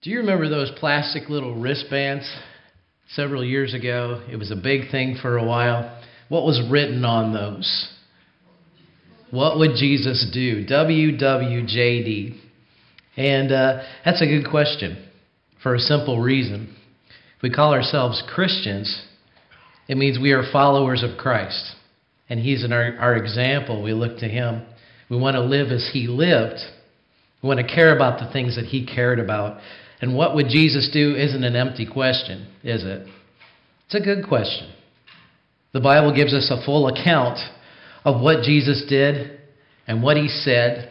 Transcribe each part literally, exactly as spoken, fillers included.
Do you remember those plastic little wristbands several years ago? It was a big thing for a while. What was written on those? What would Jesus do? W W J D. And uh, that's a good question for a simple reason. If we call ourselves Christians, it means we are followers of Christ. And He's in our, our example. We look to Him. We want to live as He lived. We want to care about the things that He cared about. And what would Jesus do isn't an empty question, is it? It's a good question. The Bible gives us a full account of what Jesus did and what He said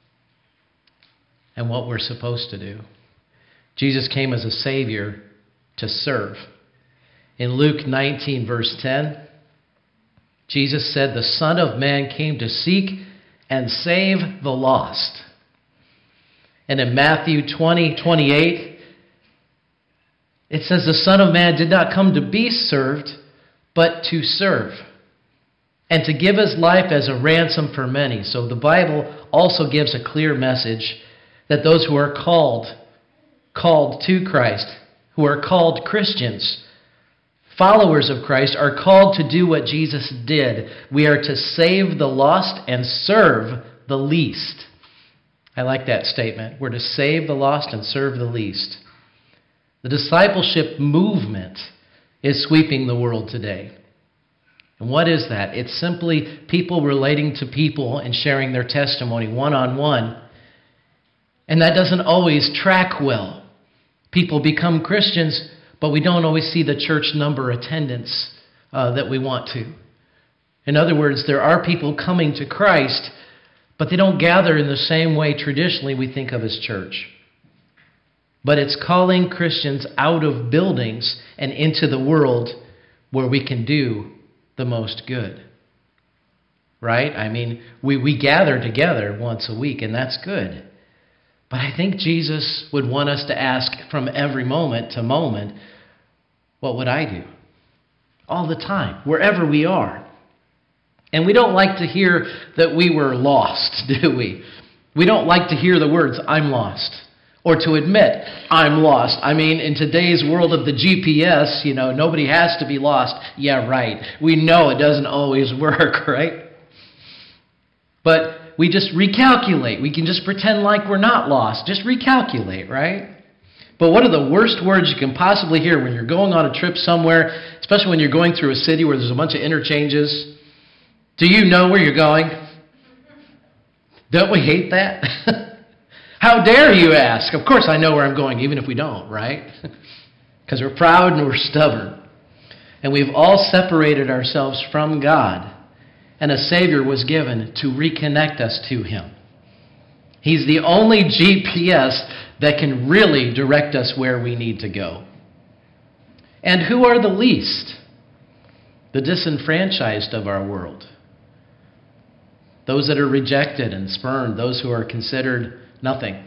and what we're supposed to do. Jesus came as a Savior to serve. In Luke nineteen, verse ten, Jesus said, "The Son of Man came to seek and save the lost." And in Matthew twenty, twenty-eight, it says, "The Son of Man did not come to be served, but to serve, and to give His life as a ransom for many." So the Bible also gives a clear message that those who are called, called to Christ, who are called Christians, followers of Christ, are called to do what Jesus did. We are to save the lost and serve the least. I like that statement. We're to save the lost and serve the least. The discipleship movement is sweeping the world today. And what is that? It's simply people relating to people and sharing their testimony one-on-one. And that doesn't always track well. People become Christians, but we don't always see the church number attendance uh, that we want to. In other words, there are people coming to Christ, but they don't gather in the same way traditionally we think of as church. But it's calling Christians out of buildings and into the world where we can do the most good. Right? I mean, we, we gather together once a week, and that's good. But I think Jesus would want us to ask from every moment to moment, what would I do? All the time, wherever we are. And we don't like to hear that we were lost, do we? We don't like to hear the words, "I'm lost," or to admit, "I'm lost." I mean, in today's world of the G P S, you know, nobody has to be lost. Yeah, right. We know it doesn't always work, right? But we just recalculate. We can just pretend like we're not lost. Just recalculate, right? But what are the worst words you can possibly hear when you're going on a trip somewhere, especially when you're going through a city where there's a bunch of interchanges? Do you know where you're going? Don't we hate that? How dare you ask? Of course I know where I'm going, even if we don't, right? Because we're proud and we're stubborn. And we've all separated ourselves from God. And a Savior was given to reconnect us to Him. He's the only G P S that can really direct us where we need to go. And who are the least? The disenfranchised of our world. Those that are rejected and spurned. Those who are considered nothing.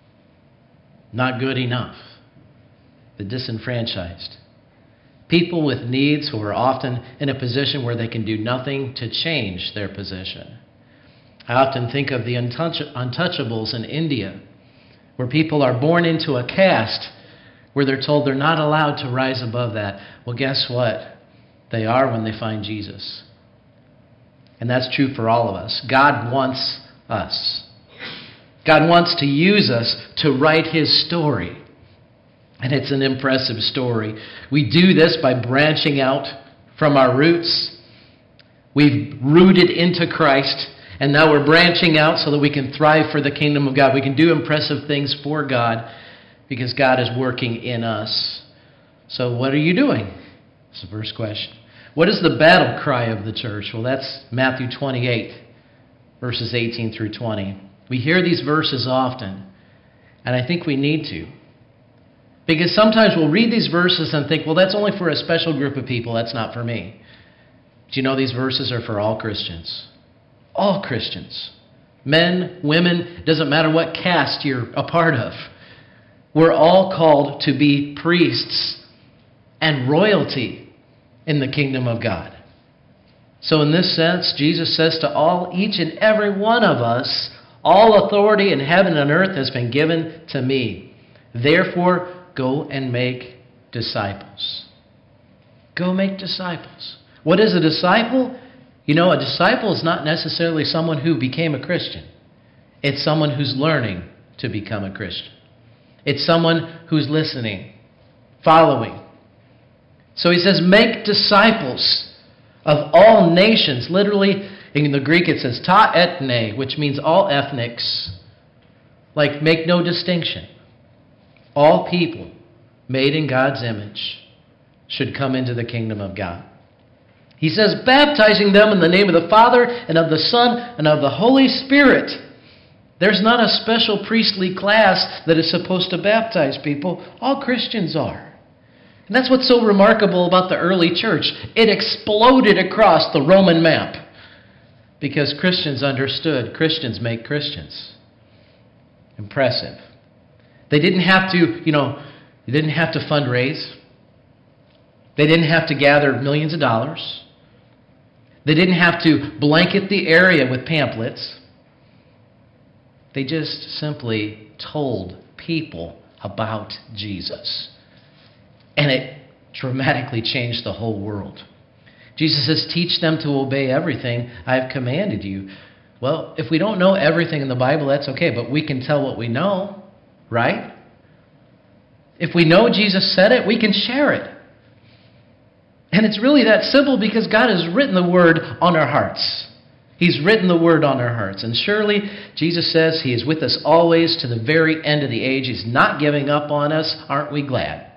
Not good enough. The disenfranchised. People with needs who are often in a position where they can do nothing to change their position. I often think of the untouch- untouchables in India, where people are born into a caste where they're told they're not allowed to rise above that. Well, guess what? They are when they find Jesus. And that's true for all of us. God wants us. God wants to use us to write His story. And it's an impressive story. We do this by branching out from our roots. We've rooted into Christ, and now we're branching out so that we can thrive for the kingdom of God. We can do impressive things for God because God is working in us. So what are you doing? That's the first question. What is the battle cry of the church? Well, that's Matthew twenty-eight, verses eighteen through twenty. We hear these verses often, and I think we need to. Because sometimes we'll read these verses and think, well, that's only for a special group of people. That's not for me. Do you know these verses are for all Christians? All Christians. Men, women, it doesn't matter what caste you're a part of. We're all called to be priests and royalty in the kingdom of God. So in this sense, Jesus says to all, each and every one of us, all authority in heaven and earth has been given to me. Therefore, go and make disciples. Go make disciples. What is a disciple? You know, a disciple is not necessarily someone who became a Christian. It's someone who's learning to become a Christian. It's someone who's listening, following. So he says, make disciples of all nations. Literally, in the Greek it says ta ethne, which means all ethnics. Like, make no distinction. All people made in God's image should come into the kingdom of God. He says, baptizing them in the name of the Father and of the Son and of the Holy Spirit. There's not a special priestly class that is supposed to baptize people. All Christians are. And that's what's so remarkable about the early church. It exploded across the Roman map because Christians understood Christians make Christians. Impressive. They didn't have to, you know, they didn't have to fundraise. They didn't have to gather millions of dollars. They didn't have to blanket the area with pamphlets. They just simply told people about Jesus. And it dramatically changed the whole world. Jesus says, teach them to obey everything I've commanded you. Well, if we don't know everything in the Bible, that's okay, but we can tell what we know, right? If we know Jesus said it, we can share it. And it's really that simple because God has written the word on our hearts. He's written the word on our hearts. And surely, Jesus says He is with us always to the very end of the age. He's not giving up on us. Aren't we glad?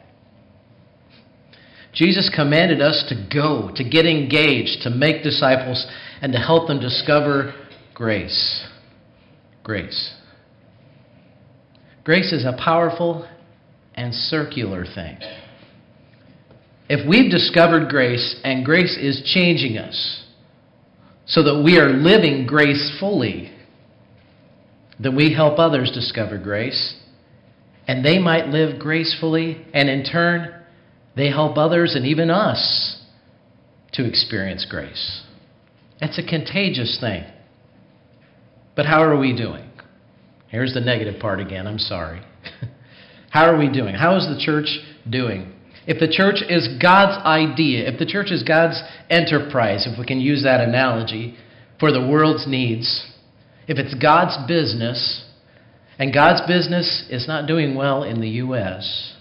Jesus commanded us to go, to get engaged, to make disciples, and to help them discover grace. Grace. Grace is a powerful and circular thing. If we've discovered grace and grace is changing us so that we are living gracefully, then we help others discover grace and they might live gracefully, and in turn they help others and even us to experience grace. It's a contagious thing. But how are we doing? Here's the negative part again. I'm sorry. How are we doing? How is the church doing? If the church is God's idea, if the church is God's enterprise, if we can use that analogy, for the world's needs, if it's God's business, and God's business is not doing well in the U S,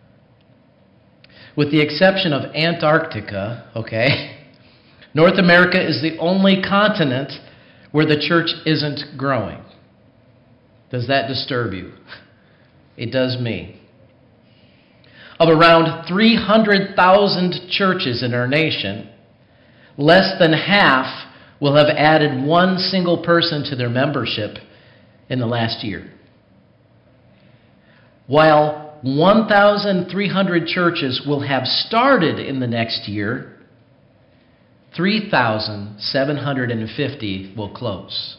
with the exception of Antarctica, okay, North America is the only continent where the church isn't growing. Does that disturb you? It does me. Of around three hundred thousand churches in our nation, less than half will have added one single person to their membership in the last year. While one thousand three hundred churches will have started in the next year, three thousand seven hundred fifty will close.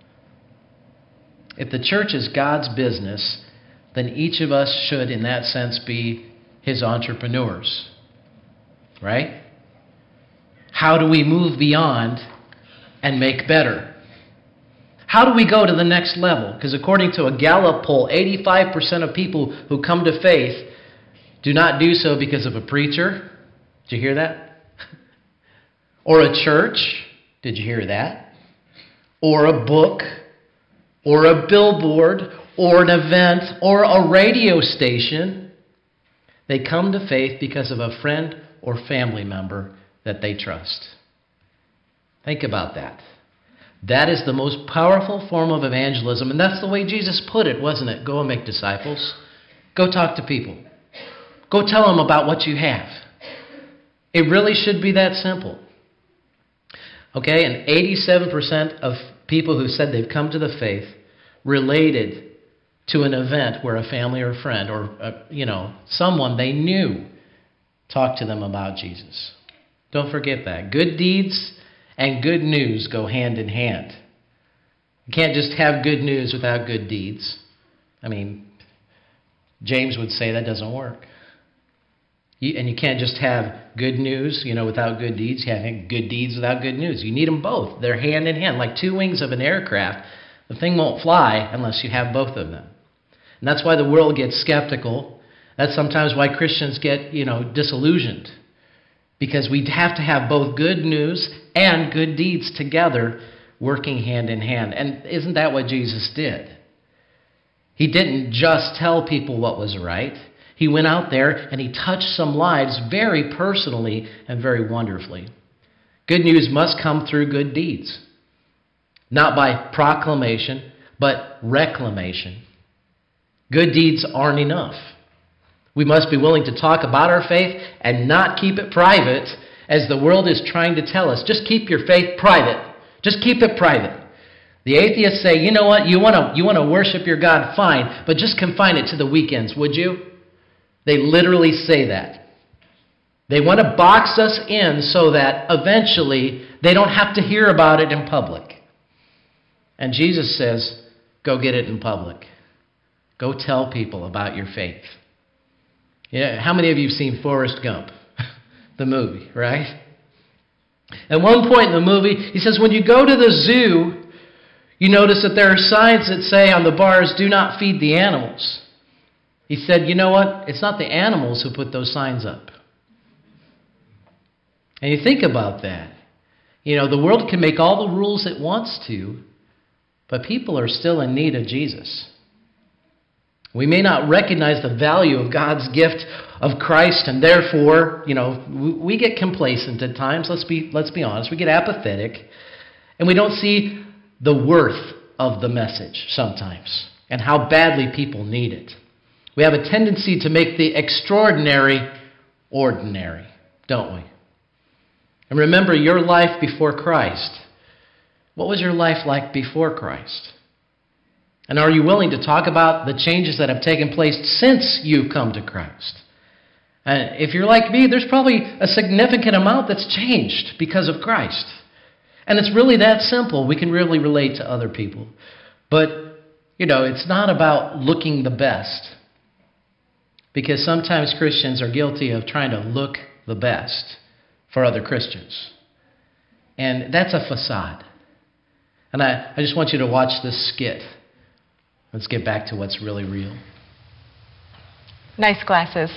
If the church is God's business, then each of us should, in that sense, be His entrepreneurs. Right? How do we move beyond and make better? How do we go to the next level? Because according to a Gallup poll, eighty-five percent of people who come to faith do not do so because of a preacher. Did you hear that? Or a church. Did you hear that? Or a book. Or a billboard. Or an event. Or a radio station. They come to faith because of a friend or family member that they trust. Think about that. That is the most powerful form of evangelism, and that's the way Jesus put it, wasn't it? Go and make disciples. Go talk to people. Go tell them about what you have. It really should be that simple. Okay, and eighty-seven percent of people who said they've come to the faith related to an event where a family or a friend or, a, you know, someone they knew talked to them about Jesus. Don't forget that. Good deeds and good news go hand in hand. You can't just have good news without good deeds. I mean, James would say that doesn't work. You, and you can't just have good news, you know, without good deeds. You have good deeds without good news. You need them both. They're hand in hand, like two wings of an aircraft. The thing won't fly unless you have both of them. And that's why the world gets skeptical. That's sometimes why Christians get, you know, disillusioned. Because we have to have both good news and good deeds together, working hand in hand. And isn't that what Jesus did? He didn't just tell people what was right. He went out there and he touched some lives very personally and very wonderfully. Good news must come through good deeds. Not by proclamation, but reclamation. Good deeds aren't enough. We must be willing to talk about our faith and not keep it private, as the world is trying to tell us. Just keep your faith private. Just keep it private. The atheists say, you know what, you want to you want to worship your God, fine, but just confine it to the weekends, would you? They literally say that. They want to box us in so that eventually they don't have to hear about it in public. And Jesus says, go get it in public. Go tell people about your faith. Yeah, how many of you have seen Forrest Gump, the movie, right? At one point in the movie, he says, when you go to the zoo, you notice that there are signs that say on the bars, do not feed the animals. He said, you know what? It's not the animals who put those signs up. And you think about that. You know, the world can make all the rules it wants to, but people are still in need of Jesus. We may not recognize the value of God's gift of Christ, and therefore, you know, we get complacent at times. Let's be let's be honest. We get apathetic, and we don't see the worth of the message sometimes and how badly people need it. We have a tendency to make the extraordinary ordinary, don't we? And remember your life before Christ. What was your life like before Christ? And are you willing to talk about the changes that have taken place since you've come to Christ? And if you're like me, there's probably a significant amount that's changed because of Christ. And it's really that simple. We can really relate to other people. But, you know, it's not about looking the best. Because sometimes Christians are guilty of trying to look the best for other Christians. And that's a facade. And I, I just want you to watch this skit. Let's get back to what's really real. Nice glasses.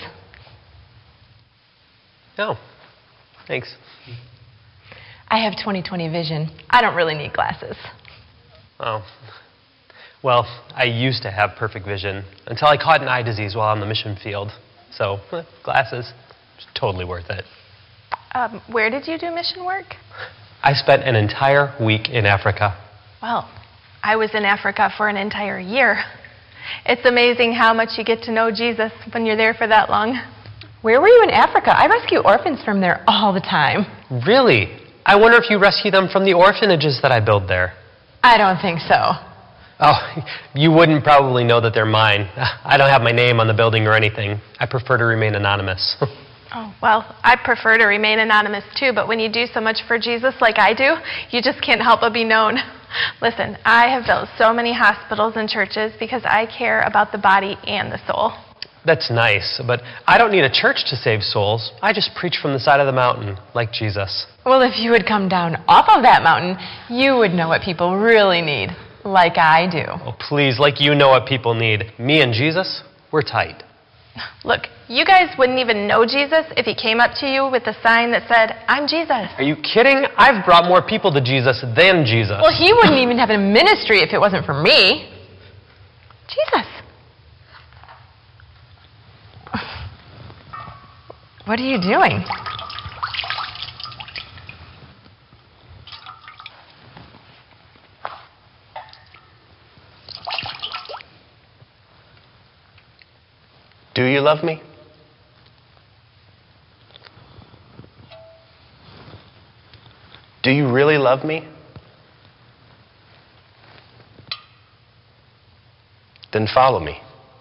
Oh, thanks. I have twenty twenty vision. I don't really need glasses. Oh. Well, I used to have perfect vision until I caught an eye disease while on the mission field. So, glasses, it's totally worth it. Um, where did you do mission work? I spent an entire week in Africa. Well, I was in Africa for an entire year. It's amazing how much you get to know Jesus when you're there for that long. Where were you in Africa? I rescue orphans from there all the time. Really? I wonder if you rescue them from the orphanages that I build there. I don't think so. Oh, you wouldn't probably know that they're mine. I don't have my name on the building or anything. I prefer to remain anonymous. Oh, well, I prefer to remain anonymous too, but when you do so much for Jesus like I do, you just can't help but be known. Listen, I have built so many hospitals and churches because I care about the body and the soul. That's nice, but I don't need a church to save souls. I just preach from the side of the mountain, like Jesus. Well, if you would come down off of that mountain, you would know what people really need, like I do. Oh, please, like you know what people need. Me and Jesus, we're tight. Look, you guys wouldn't even know Jesus if he came up to you with a sign that said, I'm Jesus. Are you kidding? I've brought more people to Jesus than Jesus. Well, he wouldn't even have a ministry if it wasn't for me. Jesus. What are you doing? Do you love me? Do you really love me? Then follow me.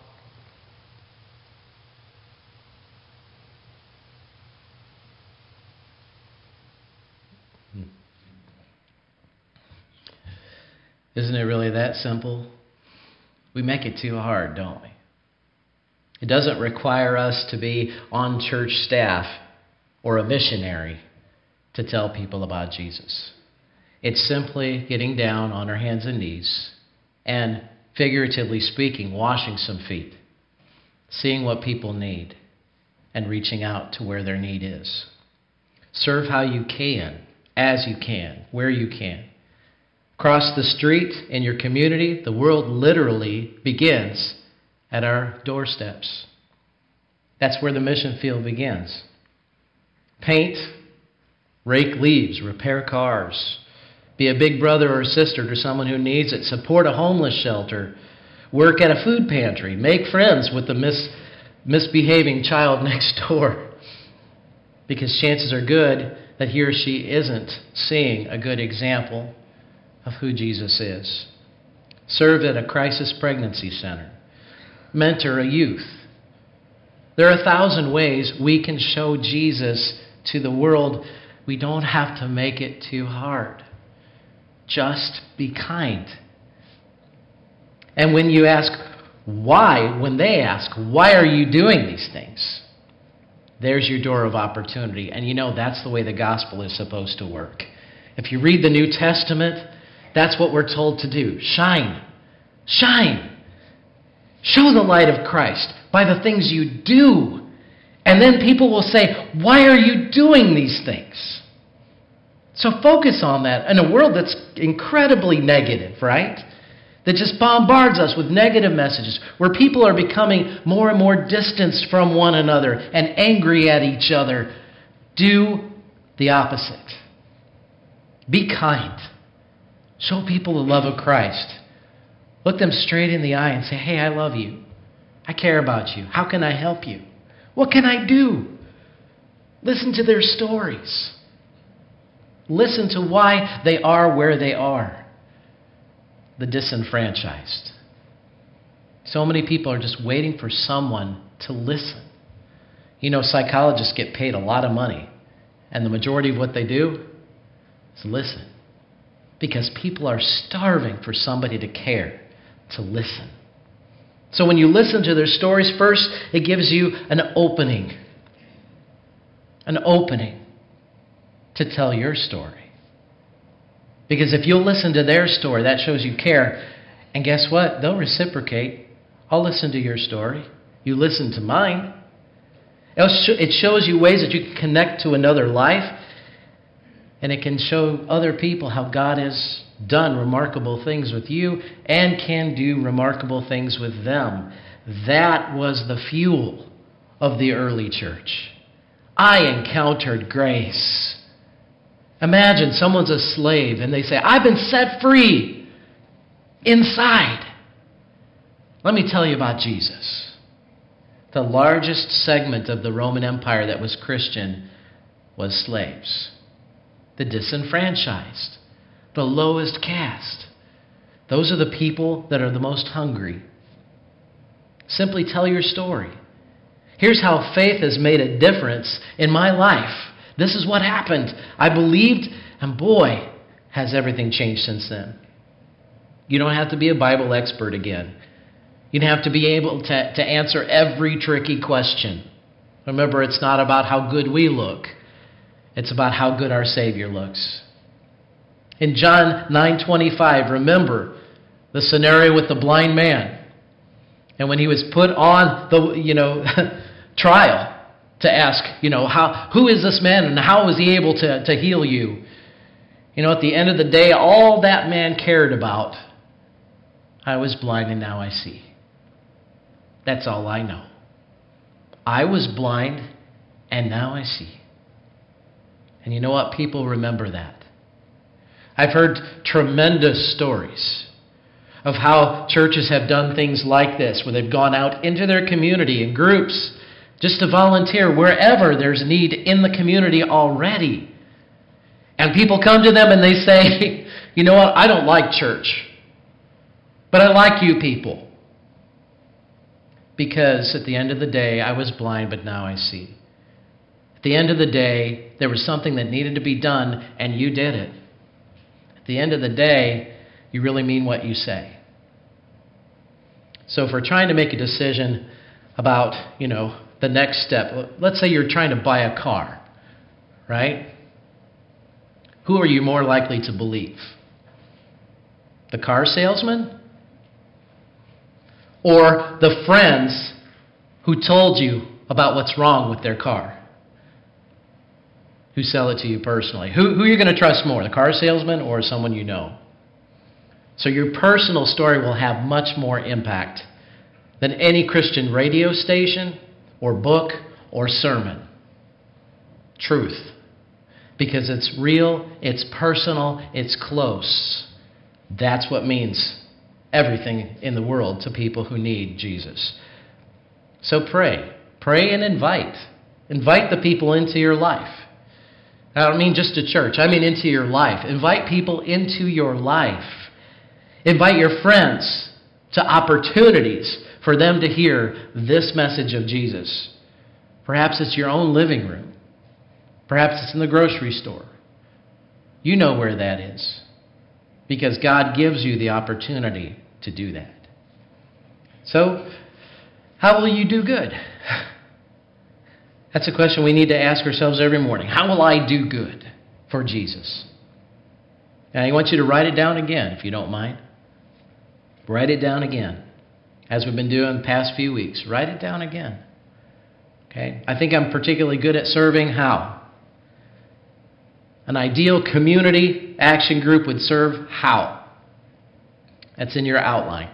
Isn't it really that simple? We make it too hard, don't we? It doesn't require us to be on church staff or a missionary to tell people about Jesus. It's simply getting down on our hands and knees and figuratively speaking, washing some feet, seeing what people need, and reaching out to where their need is. Serve how you can, as you can, where you can. Cross the street in your community. The world literally begins at our doorsteps. That's where the mission field begins. Paint, rake leaves, repair cars, be a big brother or sister to someone who needs it, support a homeless shelter, work at a food pantry, make friends with the mis- misbehaving child next door, because chances are good that he or she isn't seeing a good example of who Jesus is. Serve at a crisis pregnancy center. Mentor a youth. There are a thousand ways we can show Jesus to the world. We don't have to make it too hard. Just be kind. And when you ask why, when they ask, why are you doing these things? There's your door of opportunity. And you know that's the way the gospel is supposed to work. If you read the New Testament, that's what we're told to do. Shine. Shine. Show the light of Christ by the things you do. And then people will say, why are you doing these things? So focus on that in a world that's incredibly negative, right? That just bombards us with negative messages, where people are becoming more and more distanced from one another and angry at each other. Do the opposite. Be kind. Show people the love of Christ. Look them straight in the eye and say, hey, I love you. I care about you. How can I help you? What can I do? Listen to their stories. Listen to why they are where they are. The disenfranchised. So many people are just waiting for someone to listen. You know, psychologists get paid a lot of money, and the majority of what they do is listen. Because people are starving for somebody to care, to listen. So when you listen to their stories, first, it gives you an opening. An opening to tell your story. Because if you'll listen to their story, that shows you care. And guess what? They'll reciprocate. I'll listen to your story. You listen to mine. It shows you ways that you can connect to another life. And it can show other people how God has done remarkable things with you and can do remarkable things with them. That was the fuel of the early church. I encountered grace. Imagine someone's a slave and they say, I've been set free inside. Let me tell you about Jesus. The largest segment of the Roman Empire that was Christian was slaves. The disenfranchised, the lowest caste. Those are the people that are the most hungry. Simply tell your story. Here's how faith has made a difference in my life. This is what happened. I believed, and boy, has everything changed since then. You don't have to be a Bible expert again. You don't have to be able to, to answer every tricky question. Remember, it's not about how good we look. It's about how good our Savior looks. In John nine twenty-five, remember the scenario with the blind man. And when he was put on the, you know, trial to ask, you know, how who is this man and how was he able to, to heal you? You know, at the end of the day, all that man cared about, I was blind and now I see. That's all I know. I was blind and now I see. And you know what? People remember that. I've heard tremendous stories of how churches have done things like this, where they've gone out into their community in groups just to volunteer wherever there's need in the community already. And people come to them and they say, you know what? I don't like church, but I like you people. Because at the end of the day, I was blind, but now I see. At the end of the day, there was something that needed to be done, and you did it. At the end of the day, you really mean what you say. So if we're trying to make a decision about, you know, the next step, let's say you're trying to buy a car, right? Who are you more likely to believe? The car salesman or the friends who told you about what's wrong with their car, who sell it to you personally? Who, who are you going to trust more, the car salesman or someone you know? So your personal story will have much more impact than any Christian radio station or book or sermon. Truth. Because it's real, it's personal, it's close. That's what means everything in the world to people who need Jesus. So pray. Pray and invite. Invite the people into your life. I don't mean just to church. I mean into your life. Invite people into your life. Invite your friends to opportunities for them to hear this message of Jesus. Perhaps it's your own living room. Perhaps it's in the grocery store. You know where that is, because God gives you the opportunity to do that. So, how will you do good? That's a question we need to ask ourselves every morning. How will I do good for Jesus? And I want you to write it down again, if you don't mind. Write it down again. As we've been doing the past few weeks, write it down again. Okay? I think I'm particularly good at serving. How? An ideal community action group would serve how? That's in your outline.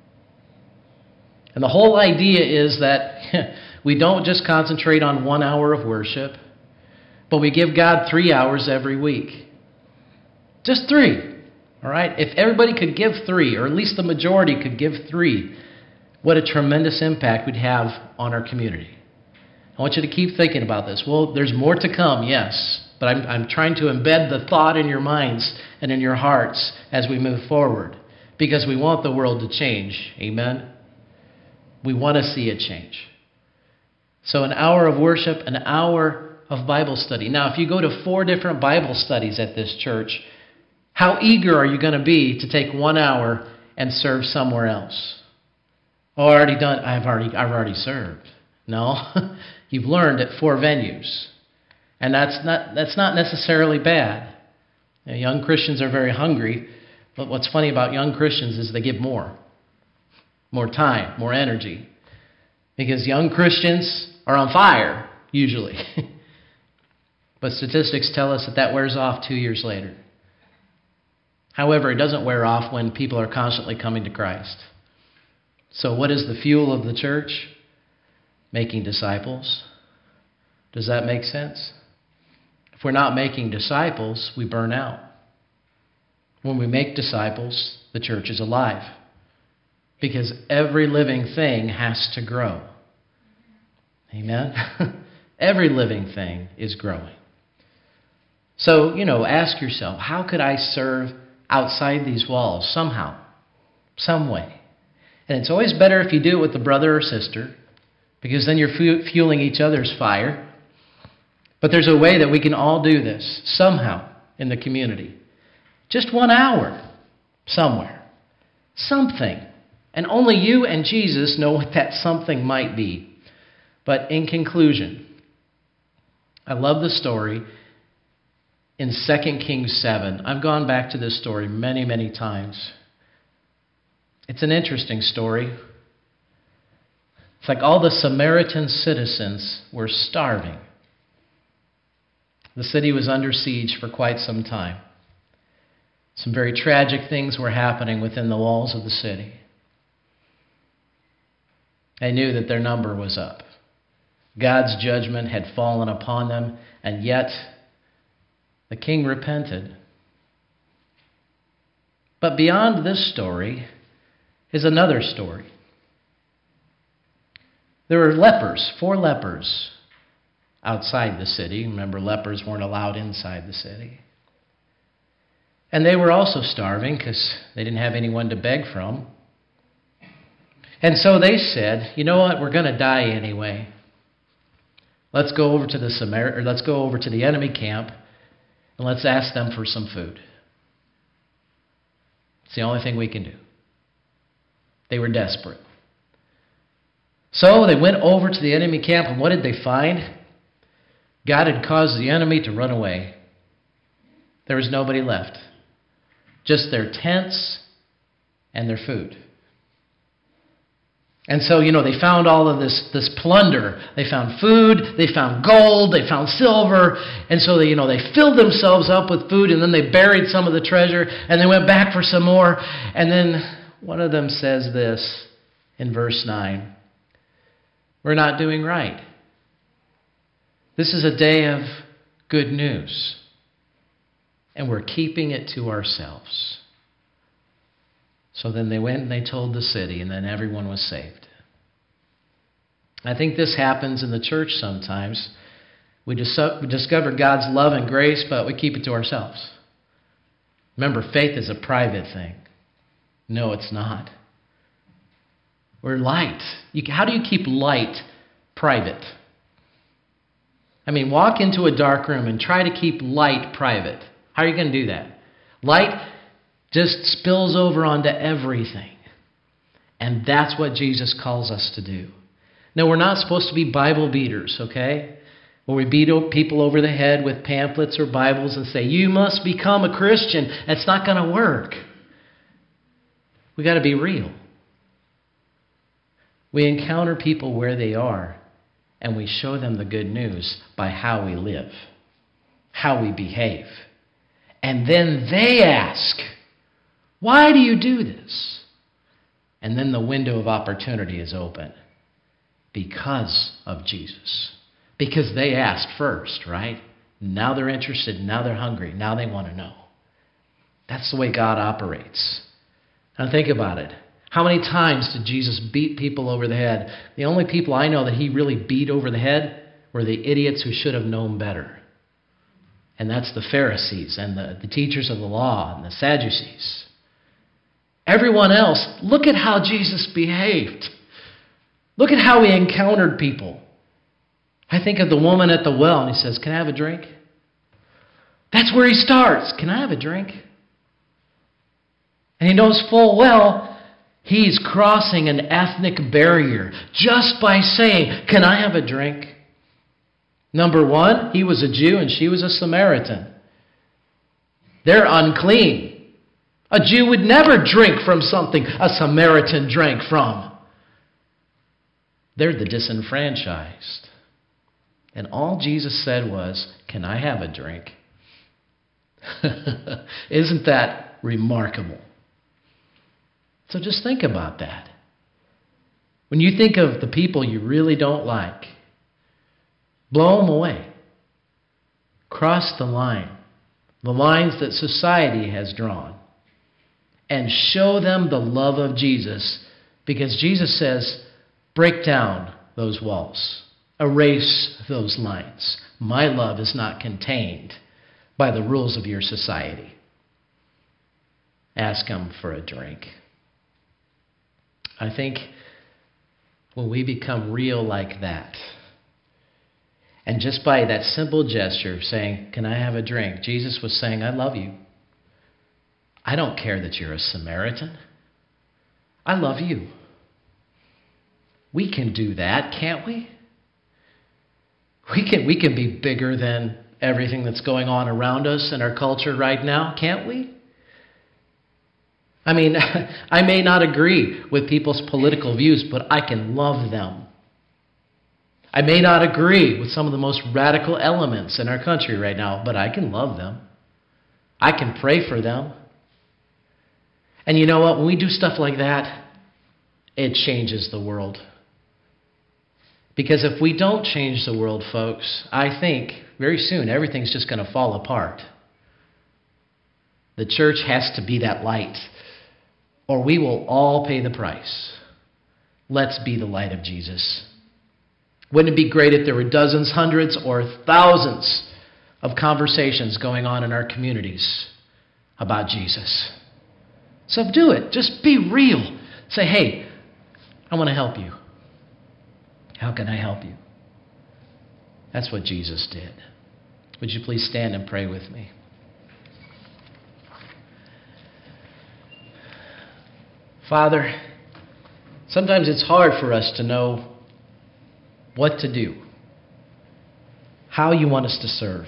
And the whole idea is that we don't just concentrate on one hour of worship, but we give God three hours every week. Just three. All right? If everybody could give three, or at least the majority could give three, what a tremendous impact we'd have on our community. I want you to keep thinking about this. Well, there's more to come, yes. But I'm, I'm trying to embed the thought in your minds and in your hearts as we move forward. Because we want the world to change. Amen? We want to see it change. So an hour of worship, an hour of Bible study. Now, if you go to four different Bible studies at this church, how eager are you going to be to take one hour and serve somewhere else? Oh, I already done. I've already, I've already served. No, you've learned at four venues. And that's not, that's not necessarily bad. You know, young Christians are very hungry, but what's funny about young Christians is they give more. More time, more energy. Because young Christians are on fire, usually. But statistics tell us that that wears off two years later. However, it doesn't wear off when people are constantly coming to Christ. So what is the fuel of the church? Making disciples. Does that make sense? If we're not making disciples, we burn out. When we make disciples, the church is alive. Because every living thing has to grow. Amen? Every living thing is growing. So, you know, ask yourself, how could I serve outside these walls somehow, some way? And it's always better if you do it with a brother or sister, because then you're fueling each other's fire. But there's a way that we can all do this somehow in the community. Just one hour somewhere. Something. And only you and Jesus know what that something might be. But in conclusion, I love the story in Second Kings seven. I've gone back to this story many, many times. It's an interesting story. It's like all the Samaritan citizens were starving. The city was under siege for quite some time. Some very tragic things were happening within the walls of the city. They knew that their number was up. God's judgment had fallen upon them, and yet the king repented. But beyond this story is another story. There were lepers, four lepers outside the city. Remember, lepers weren't allowed inside the city. And they were also starving because they didn't have anyone to beg from. And so they said, you know what, we're going to die anyway. Let's go over to the Samar- or let's go over to the enemy camp and let's ask them for some food. It's the only thing we can do. They were desperate. So they went over to the enemy camp, and what did they find? God had caused the enemy to run away. There was nobody left. Just their tents and their food. And so, you know, they found all of this, this plunder. They found food, they found gold, they found silver. And so, they, you know, they filled themselves up with food, and then they buried some of the treasure, and they went back for some more. And then one of them says this in verse nine, we're not doing right. This is a day of good news, and we're keeping it to ourselves. So then they went and they told the city, and then everyone was saved. I think this happens in the church sometimes. We discover God's love and grace, but we keep it to ourselves. Remember, faith is a private thing. No, it's not. We're light. You, how do you keep light private? I mean, walk into a dark room and try to keep light private. How are you going to do that? Light just spills over onto everything. And that's what Jesus calls us to do. No, we're not supposed to be Bible beaters, okay? Where we beat people over the head with pamphlets or Bibles and say, you must become a Christian. It's not going to work. We got to be real. We encounter people where they are, and we show them the good news by how we live, how we behave. And then they ask, why do you do this? And then the window of opportunity is open because of Jesus. Because they asked first, right? Now they're interested. Now they're hungry. Now they want to know. That's the way God operates. Now think about it. How many times did Jesus beat people over the head? The only people I know that he really beat over the head were the idiots who should have known better. And that's the Pharisees and the, the teachers of the law and the Sadducees. Everyone else, look at how Jesus behaved. Look at how he encountered people. I think of the woman at the well, and he says, can I have a drink? That's where he starts. Can I have a drink? And he knows full well he's crossing an ethnic barrier just by saying, can I have a drink? Number one, he was a Jew and she was a Samaritan. They're unclean. A Jew would never drink from something a Samaritan drank from. They're the disenfranchised. And all Jesus said was, can I have a drink? Isn't that remarkable? So just think about that. When you think of the people you really don't like, blow them away. Cross the line, the lines that society has drawn, and show them the love of Jesus, because Jesus says, break down those walls. Erase those lines. My love is not contained by the rules of your society. Ask them for a drink. I think when we become real like that, and just by that simple gesture of saying, can I have a drink? Jesus was saying, I love you. I don't care that you're a Samaritan. I love you. We can do that, can't we? We can, we can be bigger than everything that's going on around us in our culture right now, can't we? I mean, I may not agree with people's political views, but I can love them. I may not agree with some of the most radical elements in our country right now, but I can love them. I can pray for them. And you know what? When we do stuff like that, it changes the world. Because if we don't change the world, folks, I think very soon everything's just going to fall apart. The church has to be that light, or we will all pay the price. Let's be the light of Jesus. Wouldn't it be great if there were dozens, hundreds, or thousands of conversations going on in our communities about Jesus? So do it. Just be real. Say, hey, I want to help you. How can I help you? That's what Jesus did. Would you please stand and pray with me? Father, sometimes it's hard for us to know what to do, how you want us to serve.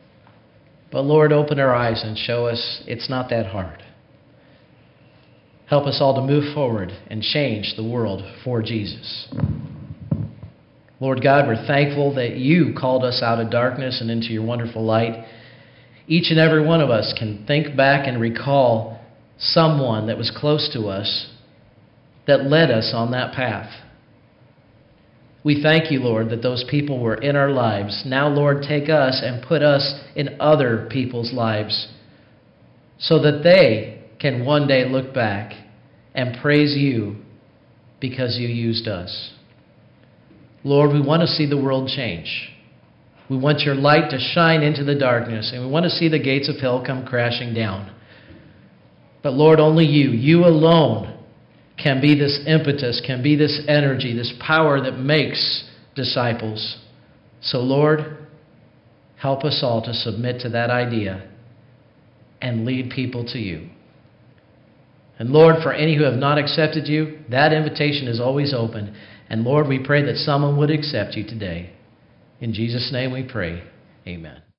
But Lord, open our eyes and show us it's not that hard. Help us all to move forward and change the world for Jesus. Lord God, we're thankful that you called us out of darkness and into your wonderful light. Each and every one of us can think back and recall someone that was close to us that led us on that path. We thank you, Lord, that those people were in our lives. Now, Lord, take us and put us in other people's lives so that they can one day look back and praise you because you used us. Lord, we want to see the world change. We want your light to shine into the darkness, and we want to see the gates of hell come crashing down. But Lord, only you, you alone, can be this impetus, can be this energy, this power that makes disciples. So Lord, help us all to submit to that idea and lead people to you. And Lord, for any who have not accepted you, that invitation is always open. And Lord, we pray that someone would accept you today. In Jesus' name we pray. Amen.